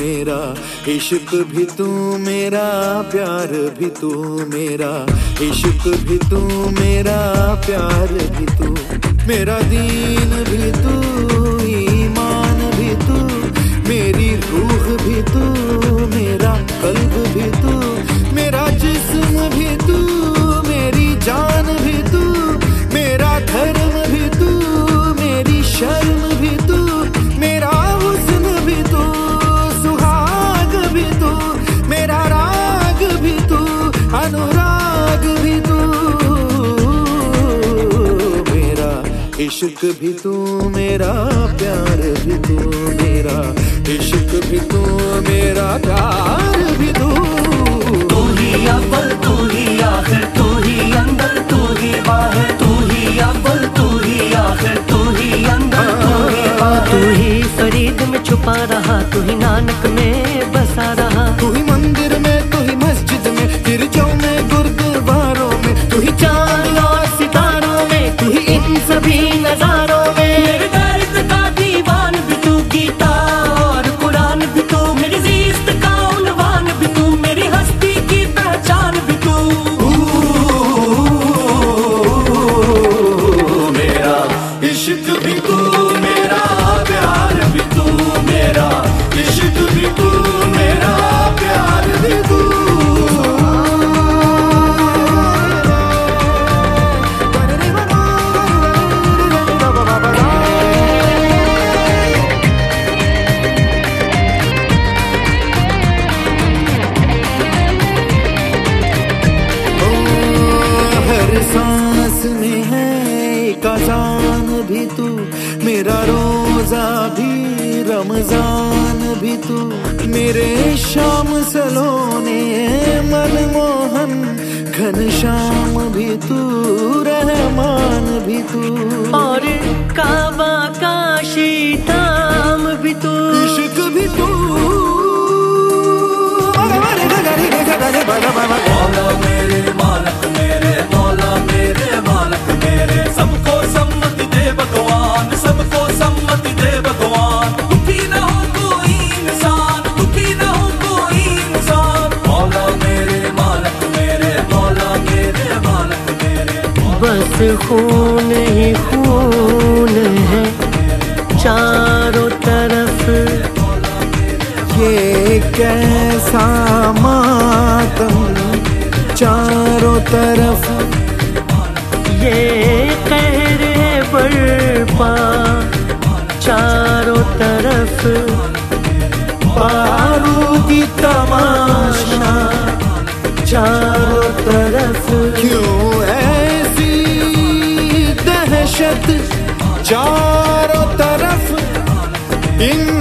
मेरा, इश्क भी तू मेरा, प्यार भी तू मेरा, इश्क भी तू मेरा, प्यार भी तू मेरा, दीन भी तू, ईमान भी तू, मेरी रूह भी तू, मेरा कल्ब भी तू, मेरा जिस्म भी तू, मेरी जान भी तू, मेरा धर्म भी तू, मेरी शर्म भी तू, मेरा हुस्न भी तू, सुहाग भी तू, मेरा राग भी तू, अनुराग भी तू मेरा, इश्क भी तू मेरा, प्यार भी तू मेरा, इश्क भी तू मेरा, प्यार भी तू। तू ही अव्वल, तू ही आखिर, तू ही अंदर, तू ही बाहर, तू ही अव्वल, तू ही आखिर, तू ही अंदर, तू ही बाहर। तू ही फरीद में छुपा रहा, तू ही नानक में बसा रहा, तू ही मंदिर में, तू ही मस्जिद में, गिरजों में, गुरुद्वारों में, तू ही चांद और सितारों में, तू ही इन सभी नजारों में। मेरे दर्द का दीवान भी तू, गीता और कुरान भी तू, मेरी ज़िस्त का उन्वान भी तू, मेरी हस्ती की पहचान भी तू मेरा, इश्क भी तू मेरा, प्यार भी तू मेरा, इश्क भी तू मेरा, प्यार भी तू। सांस में है एक अज़ान भी तू, मेरा रोजा भी रमजान भी तू, मेरे शाम सलोने मनमोहन घनश्याम भी तू, रहमान भी तू, और काबा का शीताम भी तू, इश्क भी तू मौला मेरे मालक मेरे, मौला मेरे मालक मेरे, सबको सम्मति दे भगवान, सबको सम्मति दे भगवान। दुखी न हो कोई इंसान, दुखी न हो कोई इंसान, मौला मेरे मालक मेरे, मौला मेरे मालक मेरे। बस खून ही खून है चारों तरफ, ये कैसा मातम चारों तरफ, ये कहर है बर्पा चारों तरफ, बारूदी तमाशा चारों तरफ, क्यों ऐसी दहशत चारों तरफ, इन